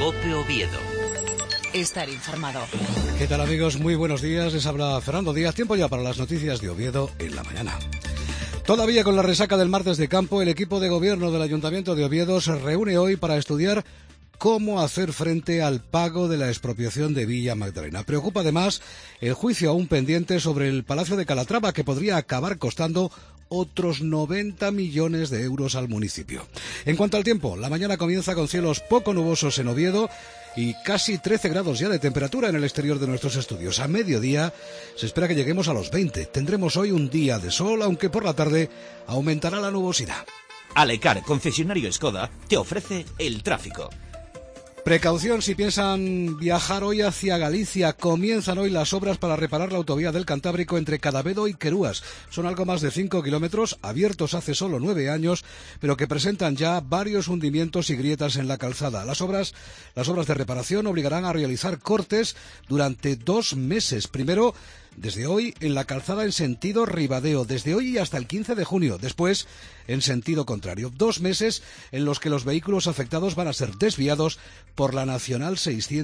COPE Oviedo. Estar informado. ¿Qué tal, amigos? Muy buenos días. Les habla Fernando Díaz. Tiempo ya para las noticias de Oviedo en la mañana. Todavía con la resaca del martes de campo, el equipo de gobierno del Ayuntamiento de Oviedo se reúne hoy para estudiar cómo hacer frente al pago de la expropiación de Villa Magdalena. Preocupa además el juicio aún pendiente sobre el Palacio de Calatrava, que podría acabar costando otros 90 millones de euros al municipio. En cuanto al tiempo, la mañana comienza con cielos poco nubosos en Oviedo y casi 13 grados ya de temperatura en el exterior de nuestros estudios. A mediodía se espera que lleguemos a los 20. Tendremos hoy un día de sol, aunque por la tarde aumentará la nubosidad. Alecar, concesionario Skoda, te ofrece el tráfico. Precaución si piensan viajar hoy hacia Galicia. Comienzan hoy las obras para reparar la autovía del Cantábrico entre Cadavedo y Querúas. Son algo más de 5 kilómetros, abiertos hace solo 9 años, pero que presentan ya varios hundimientos y grietas en la calzada. Las obras de reparación obligarán a realizar cortes durante 2 meses. Primero, desde hoy en la calzada en sentido Ribadeo, desde hoy y hasta el 15 de junio, después en sentido contrario. 2 meses en los que los vehículos afectados van a ser desviados por la Nacional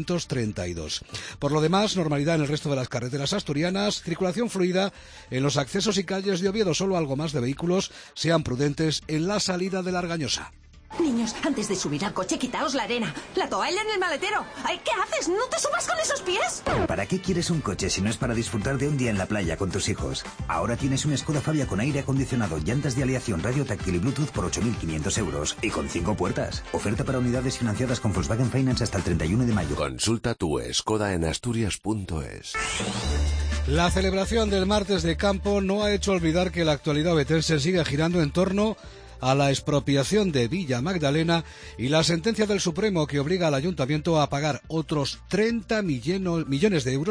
632. Por lo demás, normalidad en el resto de las carreteras asturianas, circulación fluida en los accesos y calles de Oviedo, solo algo más de vehículos, sean prudentes en la salida de la Argañosa. Niños, antes de subir al coche, quitaos la arena. La toalla en el maletero. Ay, ¿qué haces? ¿No te subas con esos pies? ¿Para qué quieres un coche si no es para disfrutar de un día en la playa con tus hijos? Ahora tienes un Skoda Fabia con aire acondicionado, llantas de aleación, radio táctil y Bluetooth por 8.500 euros. Y con 5 puertas. Oferta para unidades financiadas con Volkswagen Finance hasta el 31 de mayo. Consulta tu Skoda en asturias.es. La celebración del martes de campo no ha hecho olvidar que la actualidad ovetense sigue girando en torno a la expropiación de Villa Magdalena y la sentencia del Supremo que obliga al Ayuntamiento a pagar otros 30 millones de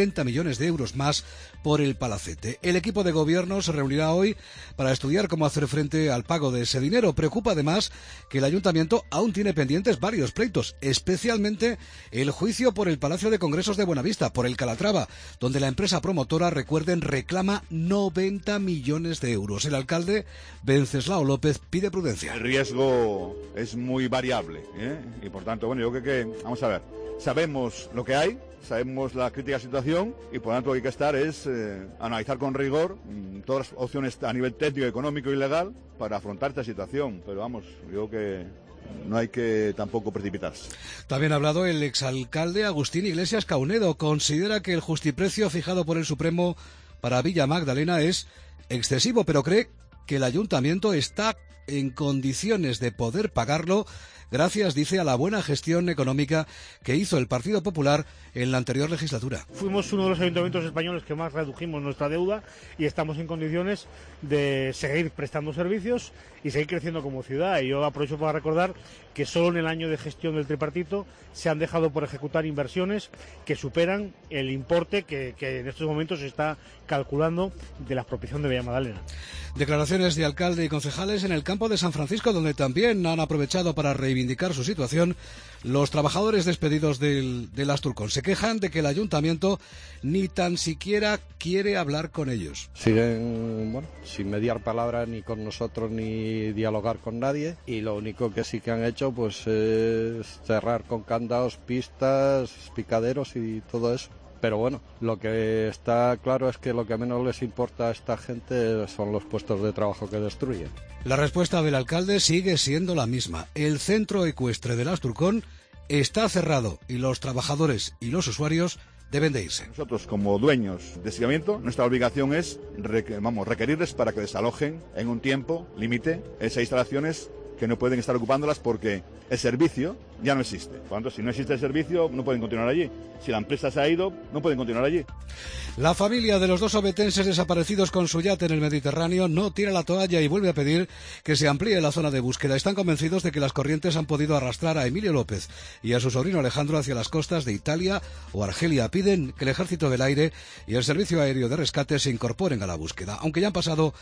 euros más por el palacete. El equipo de gobierno se reunirá hoy para estudiar cómo hacer frente al pago de ese dinero. Preocupa además que el Ayuntamiento aún tiene pendientes varios pleitos, especialmente el juicio por el Palacio de Congresos de Buenavista, por el Calatrava, donde la empresa promotora, recuerden, reclama 90 millones de euros. El alcalde, Wenceslao López, pide prudencia. El riesgo es muy variable, y por tanto, bueno, yo creo que, vamos a ver, sabemos lo que hay, sabemos la crítica situación y por tanto lo que hay que estar es analizar con rigor todas las opciones a nivel técnico, económico y legal para afrontar esta situación, pero vamos, yo creo que no hay que tampoco precipitarse. También ha hablado el exalcalde Agustín Iglesias Caunedo. Considera que el justiprecio fijado por el Supremo para Villa Magdalena es excesivo, pero cree que el Ayuntamiento está en condiciones de poder pagarlo gracias, dice, a la buena gestión económica que hizo el Partido Popular en la anterior legislatura. Fuimos uno de los ayuntamientos españoles que más redujimos nuestra deuda y estamos en condiciones de seguir prestando servicios y seguir creciendo como ciudad. Y yo aprovecho para recordar que solo en el año de gestión del tripartito se han dejado por ejecutar inversiones que superan el importe que en estos momentos se está calculando de la expropiación de Villa Magdalena. Declaraciones de alcalde y concejales en el campo de San Francisco, donde también han aprovechado para reivindicar su situación los trabajadores despedidos del Asturcón. Se quejan de que el ayuntamiento ni tan siquiera quiere hablar con ellos. Siguen, sin mediar palabra ni con nosotros ni dialogar con nadie, y lo único que sí que han hecho pues es cerrar con candados pistas, picaderos y todo eso. Pero bueno, lo que está claro es que lo que menos les importa a esta gente son los puestos de trabajo que destruyen. La respuesta del alcalde sigue siendo la misma. El centro ecuestre del Asturcón está cerrado y los trabajadores y los usuarios deben de irse. Nosotros, como dueños de equipamiento, nuestra obligación es requerirles para que desalojen en un tiempo límite esas instalaciones que no pueden estar ocupándolas porque el servicio ya no existe. Por lo tanto, si no existe el servicio, no pueden continuar allí. Si la empresa se ha ido, no pueden continuar allí. La familia de los 2 ovetenses desaparecidos con su yate en el Mediterráneo no tira la toalla y vuelve a pedir que se amplíe la zona de búsqueda. Están convencidos de que las corrientes han podido arrastrar a Emilio López y a su sobrino Alejandro hacia las costas de Italia o Argelia. Piden que el Ejército del Aire y el Servicio Aéreo de Rescate se incorporen a la búsqueda. Aunque ya han pasado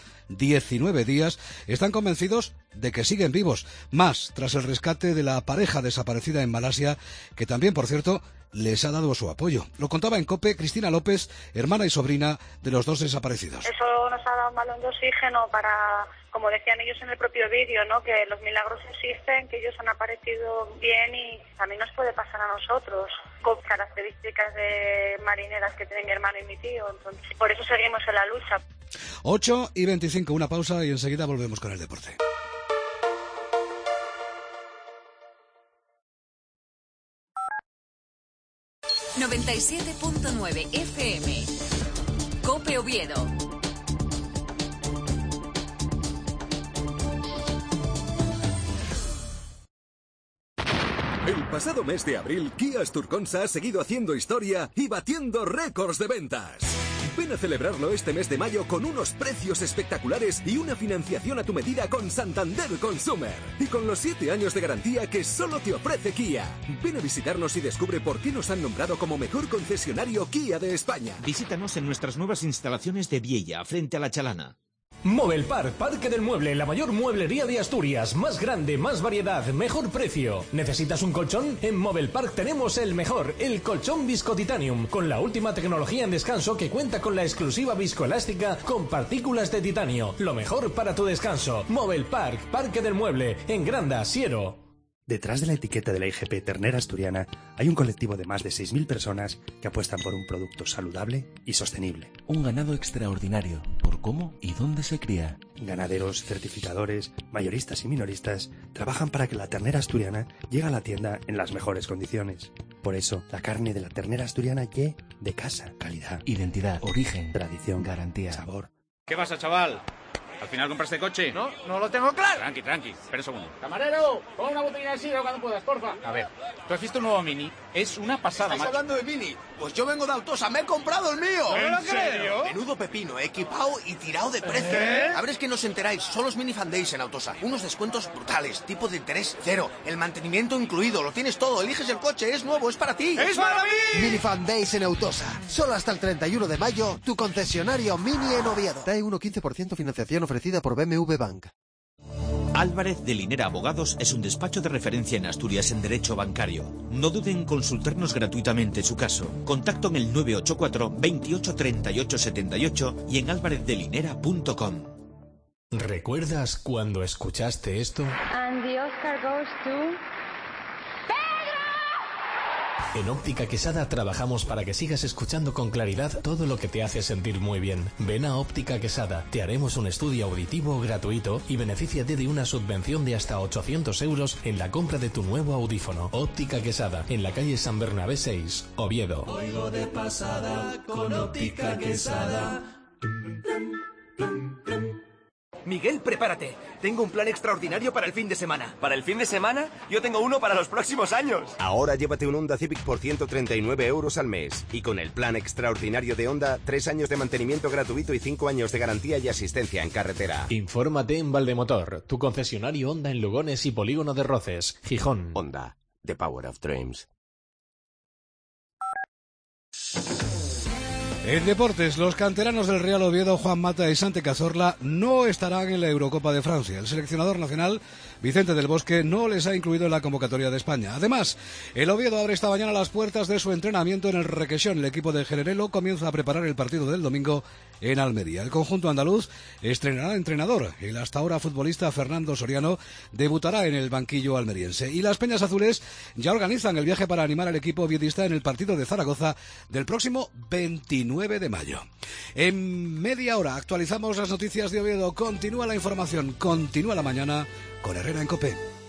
19 días, están convencidos de que siguen vivos. Más tras el rescate de la pareja desaparecida en Malasia, que también, por cierto, les ha dado su apoyo. Lo contaba en COPE Cristina López, hermana y sobrina de los 2 desaparecidos. Eso nos ha dado un balón de oxígeno para, como decían ellos en el propio vídeo, ¿no? Que los milagros existen, que ellos han aparecido bien y también nos puede pasar a nosotros, con características de marineras que tienen mi hermano y mi tío. Entonces, por eso seguimos en la lucha. 8:25, una pausa y enseguida volvemos con el deporte. ...97.9 FM... COPE Oviedo. El pasado mes de abril, Kia Asturconsa ha seguido haciendo historia y batiendo récords de ventas. Ven a celebrarlo este mes de mayo con unos precios espectaculares y una financiación a tu medida con Santander Consumer. Y con los 7 años de garantía que solo te ofrece Kia. Ven a visitarnos y descubre por qué nos han nombrado como mejor concesionario Kia de España. Visítanos en nuestras nuevas instalaciones de Viella, frente a La Chalana. Movelpark, Parque del Mueble, la mayor mueblería de Asturias. Más grande, más variedad, mejor precio. ¿Necesitas un colchón? En Movelpark tenemos el mejor, el colchón Viscotitanium, con la última tecnología en descanso que cuenta con la exclusiva viscoelástica con partículas de titanio. Lo mejor para tu descanso. Movelpark, Parque del Mueble, en Granda, Siero. Detrás de la etiqueta de la IGP Ternera Asturiana hay un colectivo de más de 6.000 personas que apuestan por un producto saludable y sostenible. Un ganado extraordinario, por cómo y dónde se cría. Ganaderos, certificadores, mayoristas y minoristas trabajan para que la ternera asturiana llegue a la tienda en las mejores condiciones. Por eso, la carne de la ternera asturiana llegue de casa. Calidad, identidad, origen, tradición, garantía, sabor. ¿Qué pasa, chaval? ¿Al final compraste coche? No lo tengo claro. Tranqui, espera un segundo. Camarero, pon una botella de sidra cuando puedas, porfa. A ver, ¿tú has visto un nuevo Mini? Es una pasada, ¿Estás macho. hablando de Mini? Pues yo vengo de Autosa, me he comprado el mío. ¿No me lo creo? Menudo pepino, equipado y tirado de precio. A ver, es que no os enteráis, son los Mini Fan Days en Autosa. Unos descuentos brutales, tipo de interés cero, el mantenimiento incluido, lo tienes todo, eliges el coche, es nuevo, es para ti. ¡Es para mí! Mini Fan Days en Autosa. Solo hasta el 31 de mayo, tu concesionario Mini en Oviedo. TAE 1,15% financiación ofrecida por BMW Bank. Álvarez de Linera Abogados es un despacho de referencia en Asturias en derecho bancario. No duden en consultarnos gratuitamente su caso. Contacto en el 984 28 38 78 y en álvarezdelinera.com. ¿Recuerdas cuando escuchaste esto? And the Oscar goes to... En Óptica Quesada trabajamos para que sigas escuchando con claridad todo lo que te hace sentir muy bien. Ven a Óptica Quesada, te haremos un estudio auditivo gratuito y benefíciate de una subvención de hasta 800 euros en la compra de tu nuevo audífono. Óptica Quesada, en la calle San Bernabé 6, Oviedo. Oigo de pasada con Óptica Quesada. Miguel, prepárate. Tengo un plan extraordinario para el fin de semana. ¿Para el fin de semana? Yo tengo uno para los próximos años. Ahora llévate un Honda Civic por 139 euros al mes. Y con el plan extraordinario de Honda, 3 años de mantenimiento gratuito y 5 años de garantía y asistencia en carretera. Infórmate en Valdemotor, tu concesionario Honda en Lugones y Polígono de Roces, Gijón. Honda, the power of dreams. En deportes, los canteranos del Real Oviedo, Juan Mata y Santi Cazorla, no estarán en la Eurocopa de Francia. El seleccionador nacional, Vicente del Bosque, no les ha incluido en la convocatoria de España. Además, el Oviedo abre esta mañana las puertas de su entrenamiento en el Requesón. El equipo de Generelo comienza a preparar el partido del domingo en Almería. El conjunto andaluz estrenará entrenador. El hasta ahora futbolista Fernando Soriano debutará en el banquillo almeriense. Y las Peñas Azules ya organizan el viaje para animar al equipo oviedista en el partido de Zaragoza del próximo 29 de mayo. En media hora actualizamos las noticias de Oviedo. Continúa la información, continúa la mañana con Herrera en COPE.